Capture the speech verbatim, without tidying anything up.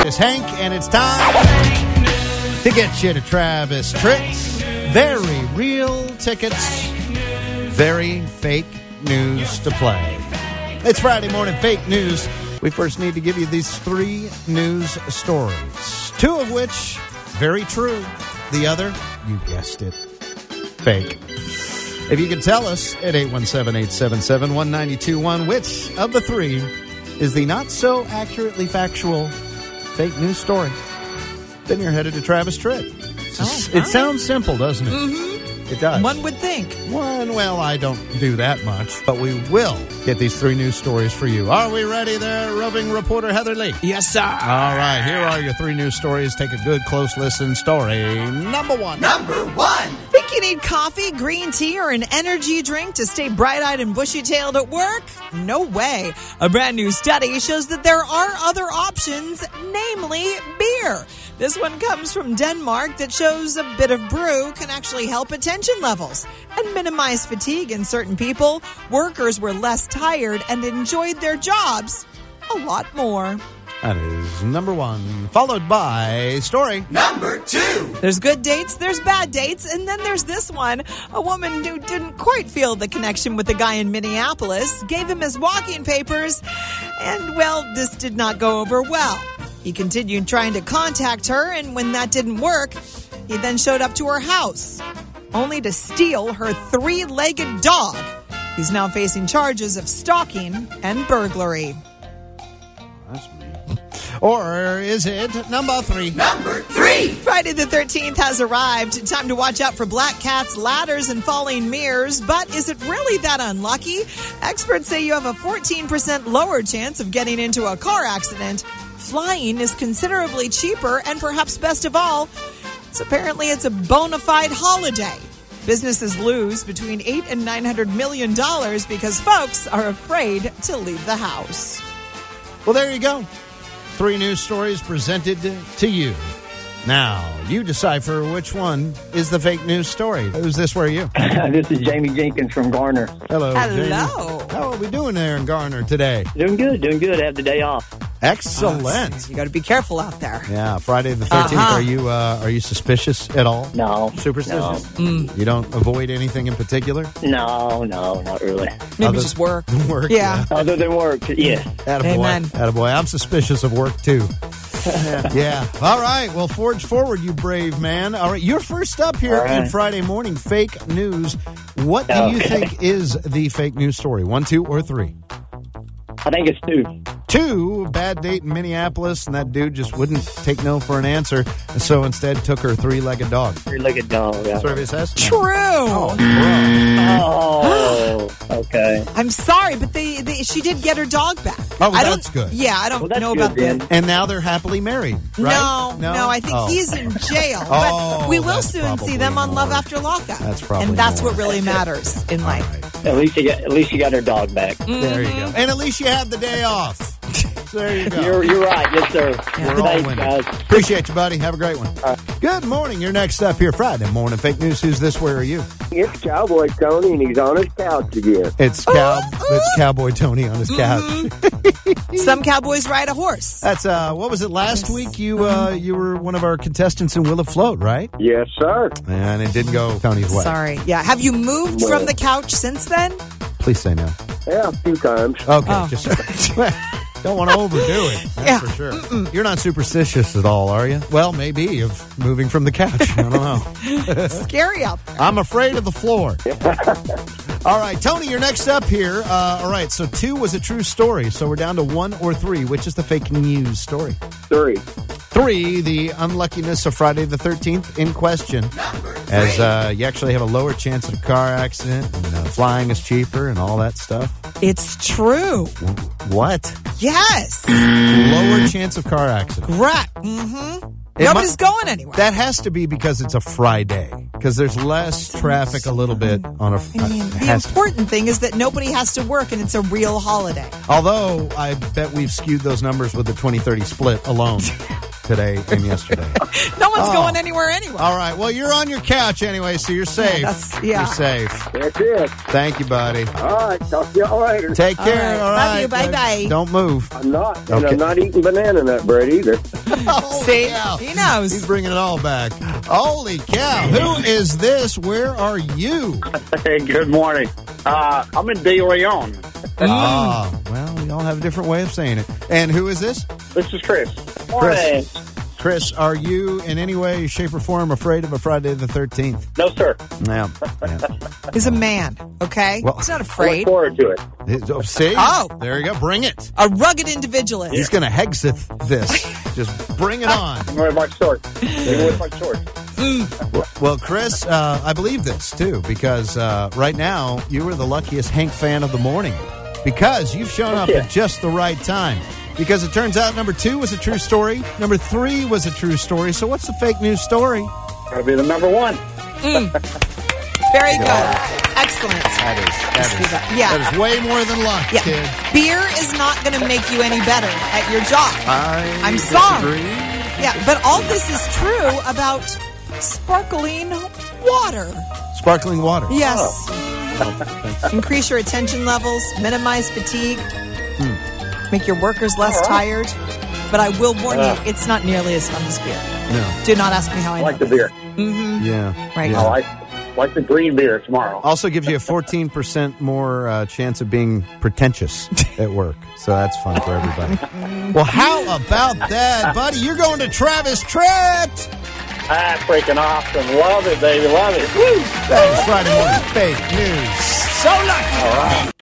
It's Hank, and it's time to get you to Travis Tritt's very real tickets, very fake news to play. It's Friday morning fake news. We first need to give you these three news stories, two of which very true. The other, you guessed it, fake. If you can tell us at eight one seven, eight seven seven, one nine two one, which of the three is the not so accurately factual fake news story, then you're headed to Travis Tritt. Oh, it sounds simple, doesn't it? Mm-hmm. It does. One would think. One, well, I don't do that much, but we will get these three news stories for you. Are we ready there, roving reporter Heather Lee? Yes, sir. All right, here are your three news stories. Take a good, close listen. Story number one. Number one. Think you need coffee, green tea, or an energy drink to stay bright-eyed and bushy-tailed at work? No way. A brand new study shows that there are other options, namely beer. This one comes from Denmark that shows a bit of brew can actually help attention levels and minimize fatigue in certain people. Workers were less tired and enjoyed their jobs a lot more. That is number one, followed by story Number two. There's good dates, there's bad dates, and then there's this one. A woman who didn't quite feel the connection with the guy in Minneapolis gave him his walking papers, and, well, this did not go over well. He continued trying to contact her, and when that didn't work, he then showed up to her house, only to steal her three-legged dog. He's now facing charges of stalking and burglary. That's me. Or is it number three? Number three. Friday the thirteenth has arrived. Time to watch out for black cats, ladders, and falling mirrors. But is it really that unlucky? Experts say you have a fourteen percent lower chance of getting into a car accident. Flying is considerably cheaper, and perhaps best of all, it's apparently it's a bona fide holiday. Businesses lose between eight and nine hundred million dollars because folks are afraid to leave the house. Well, there you go. Three news stories presented to you. Now, you decipher which one is the fake news story. Who's this? Where are you? This is Jamie Jenkins from Garner. Hello, Hello. Jamie. How are we doing there in Garner today? Doing good, doing good. I have the day off. Excellent. You got to be careful out there. Yeah, Friday the thirteenth. Uh-huh. Are you uh, are you suspicious at all? No. Superstitious? Mm. You don't avoid anything in particular? No, no, not really. Maybe Other- just work. Work. Yeah. Other than work, yes. Attaboy. Amen. Attaboy. I'm suspicious of work, too. Yeah. All right. Well, forge forward, you brave man. All right. You're first up here All right. in Friday morning fake news. What do you Okay. think is the fake news story? One, two, or three? I think it's two. Two, bad date in Minneapolis, and that dude just wouldn't take no for an answer, and so instead took her three-legged dog. Three-legged dog. Yeah. Survey says? True. Oh, bro. Oh, okay. I'm sorry, but they, they she did get her dog back. Oh, well, I don't, that's good. Yeah, I don't Well, that's know good about then. the. And now they're happily married, right? No, no, I think Oh. he's in jail. Oh, but we will that's soon probably see them on Love more. After Lockup. That's probably And that's more. what really matters in All life. right. At least you got, at least you got her dog back. There you go. And at least you have the day off. There you go. You're you're right. Yes, sir. We're all Thanks, winning. guys. Appreciate you, buddy. Have a great one. Good morning. You're next up here Friday morning. Fake news. Who's this? Where are you? It's Cowboy Tony, and he's on his couch again. It's cow. It's Cowboy Tony on his couch. Some cowboys ride a horse. That's uh. What was it last week? You uh. You were one of our contestants in Will It Float, right? Yes, sir. And it didn't go Tony's way. Sorry. Yeah. Have you moved Well. from the couch since then? Please say no. Yeah, a few times. Okay. Oh. Just don't want to overdo it. That's Yeah. for sure. You're not superstitious at all, are you? Well, maybe of moving from the couch. I don't know. Scary out there. I'm afraid of the floor. All right, Tony, you're next up here. Uh, all right, so two was a true story. So we're down to one or three. Which is the fake news story? Three. Three, the unluckiness of Friday the thirteenth in question. As uh, you actually have a lower chance of a car accident, and uh, flying is cheaper and all that stuff. It's true. What? Yes. Lower chance of car accident. Right. Mm-hmm. It Nobody's mu- going anywhere. That has to be because it's a Friday. Because there's less traffic a little bit on a I Friday. mean, the important thing is that nobody has to work and it's a real holiday. Although I bet we've skewed those numbers with the twenty thirty split alone. today and yesterday. No one's Oh. going anywhere anyway. All right. Well, you're on your couch anyway, so you're safe. that's- yeah. You're safe. That's it. Thank you, buddy. All right. Talk to y'all later. Take All care. right. All Love right. you. Bye-bye. Don't move. I'm not. And Okay. I'm not eating banana nut bread either. Holy See? cow. He knows. He's bringing it all back. Holy cow. Who is this? Where are you? Hey, good morning. Uh, I'm in De Leon. Ah, well, we all have a different way of saying it. And who is this? This is Chris. Chris. Chris, are you in any way, shape, or form afraid of a Friday the thirteenth? No, sir. Yeah. yeah. He's a man, okay? Well- He's not I look afraid. forward to it. It- oh, see? Oh. There you go. Bring it. A rugged individualist. He's going to Hexith this. Just bring it on. Even with my shorts. Even with my shorts. Well, well, Chris, uh, I believe this, too, because uh, right now you were the luckiest Hank fan of the morning because you've shown up Yeah. at just the right time. Because it turns out number two was a true story. Number three was a true story. So what's the fake news story? Gotta be the number one. Very good. Excellent. That is, that See is, that? Yeah. that is way more than luck, Yeah. kid. Beer is not going to make you any better at your job. I I'm disagree. sorry. Yeah, but all this is true about sparkling water. Sparkling water. Yes. Increase your attention levels, minimize fatigue, make your workers less tired. But I will warn Uh. you, it's not nearly as fun as beer. No. Do not ask me how I I know like the this. beer. Yeah. Right. Yeah. I like, like the green beer tomorrow. Also gives you a fourteen percent more uh, chance of being pretentious at work. So that's fun for everybody. Well, how about that, buddy? You're going to Travis Tritt. Ah, freaking awesome. Love it, baby. Love it. Woo! Thanks, Friday morning fake news. So lucky. All right.